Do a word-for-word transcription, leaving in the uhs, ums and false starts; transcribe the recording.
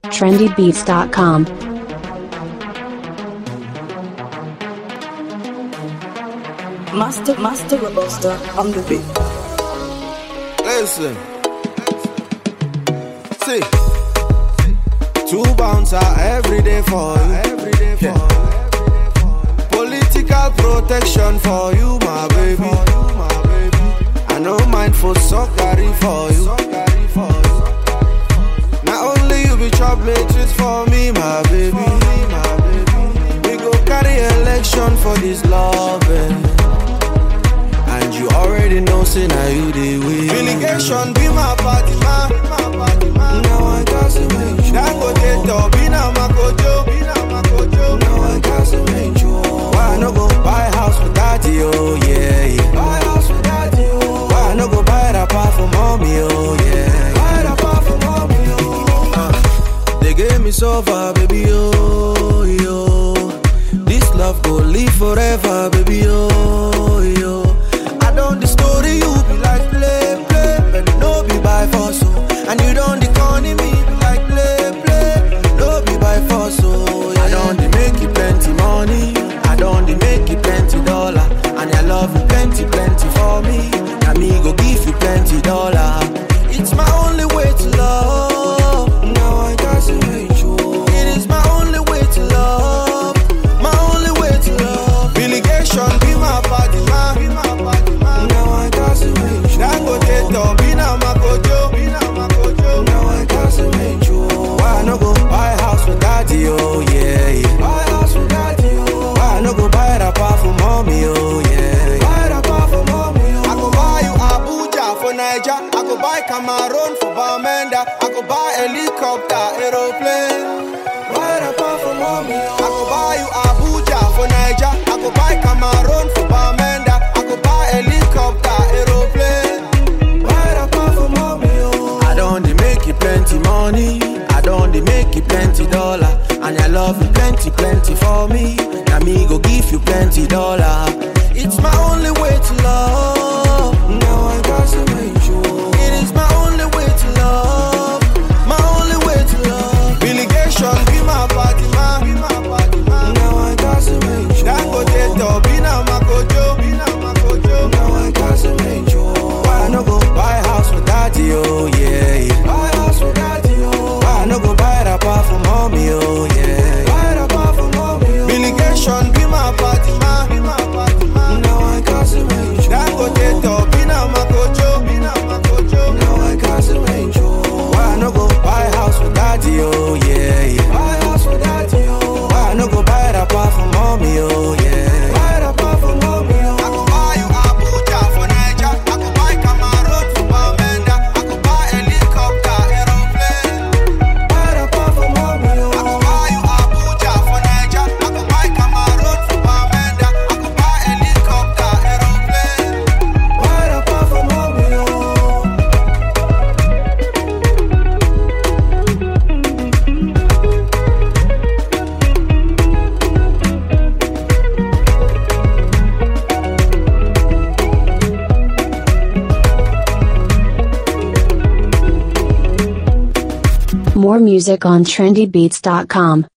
trendy beats dot com. Master, Master Robusta on the beat. Listen. See. Two bouncer every day for you. Every day for you. Political protection for you, my baby. I no mind for soccery for you. Not only you be chop matrix for me, my baby. We go carry election for this loving. And you already know, say now you the win. Relegation be my party, man. Now I got to make sure. Dangote top, be now my kojo. Now I got to make sure. Why no go buy house for daddy, oh yeah, yeah. Buy house for daddy, oh. Why no go buy that part for mommy, oh yeah. Buy that part for mommy, oh. Uh, they gave me so far, baby, oh, yo. This love go live forever, baby, oh, yo. The story you be like play, play, but no be by force, so. And you don't the corny me be like play, play, no be by force, so. Yeah. I don't the make you plenty money, I don't the make you plenty dollar, and I love you plenty, plenty for me. Now me go give you plenty dollar. It's my only way to love. Now I got to make sure. It is my only way to love, my only way to love. Relegation be my party, man. Dangote top, be now my kojo. Now I got to make sure. Why no go buy house for daddy, oh yeah, yeah. Buy house for daddy, oh. Why no go buy that part for mommy, oh yeah, yeah. Buy that part for mommy, oh. I go buy you Abuja for Niger. I go buy Cameroon for Bamenda. I go buy helicopter, aeroplane. Buy that part for mommy, oh. I go buy you Abuja for Niger. I go buy Cameroon for Bamenda. I go buy helicopter, aeroplane. Plenty money, I don't they make you plenty dollar, and I love you plenty, plenty for me. Now me go give you plenty dollar. It's my only way to love. Now I got to make sure. It is my only way to love, my only way to love. Relegation be my party, man. Now I got to make sure. Dangote top, be now my kojo. Now I got to make sure. Why no go buy house for daddy, oh yeah, yeah. Buy house for daddy, oh. Why no go buy that part for mommy, oh yeah. Buy that part for mommy, oh. Relegation be my party, man. Now I got to make sure. Dangote top, be now my kojo. Now I got to make sure. Why no go buy house for daddy, oh yeah, yeah. Buy house for daddy, oh. Why no go buy that part for mommy, oh yeah. Buy that part for mommy, oh. I go buy you Abuja for Niger. I go buy Cameroon for Bamenda. I go buy helicopter, aeroplane. Buy that part for mommy, oh. I go buy you Abuja for Niger. I go buy Cameroon for Bamenda. I go buy helicopter, aeroplane. Buy that part for mommy, oh. More music on trendy beats dot com.